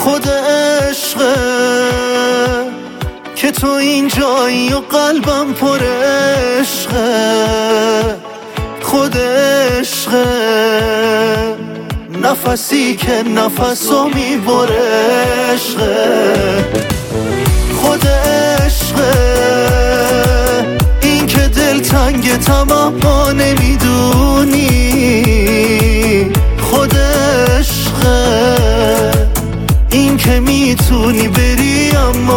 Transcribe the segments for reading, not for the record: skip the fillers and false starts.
خود عشقه که تو اینجایی و قلبم پر عشقه. خود عشقه نفسی که نفسو میبره عشقه. خود عشقه این که دل تنگ تمام نمیدونی. خود عشقه این که میتونی بری اما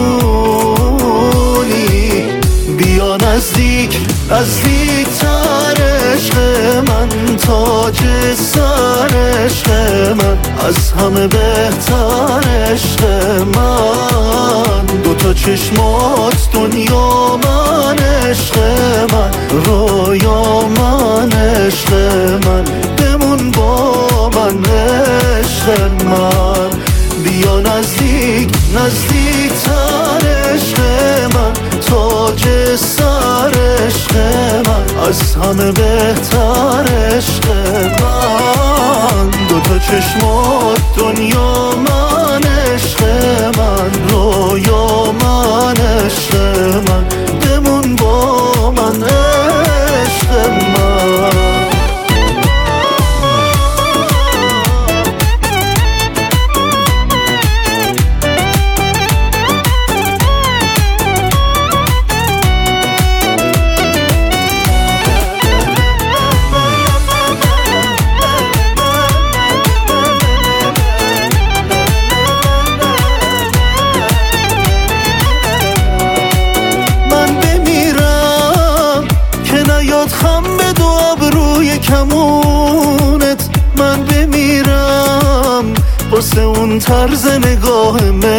میمونی. بیا نزدیک نزدیک تر عشق من، تاج سر عشق من، از همه بهتر عشق من. دوتا چشمات دنیا من، عشق من رویا من، عشق من بمون با من عشق من. بیا نزدیک نزدیک تر عشق من، تاج سر عشق من، از همه بهتر عشق من. دوتا چشمات دنیا من، عشق من رویا من، عشق من بمون با من عشق من. خم به دو ابروی کمونت من بمیرم، واسه اون طرز نگاه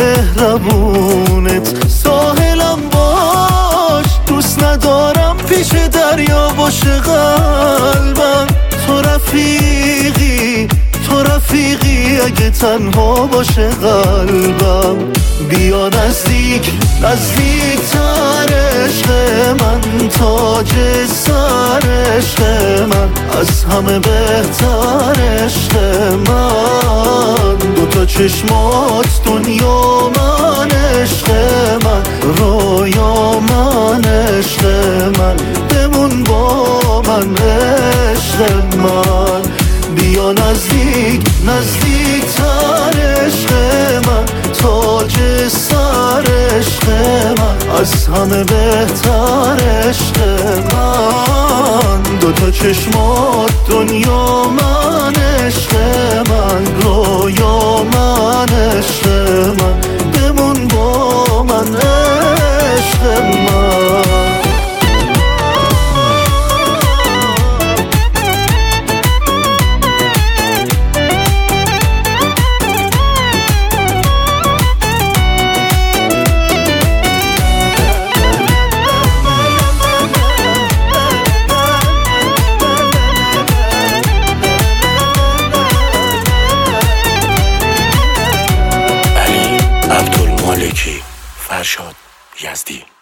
مهربونت. ساحلم باش دوست ندارم پیش دریا باشه قلبم. تو رفیقی تو رفیقی اگه تنها باشه قلبم. بیا نزدیک نزدیک تر عشق من، تاج سر عشق من، از همه بهتر عشق من. دوتا چشمات دنیا من، عشق من رویا من، عشق من بمون با من عشق من. بیا نزدیک نزدیک تر عشق من، تاج سر عشق من، از همه بهتر عشق من. دوتا چشمات دنیا من، عشق من رویا من، عشق من بمون با من عشق من. فرشاد یزدی.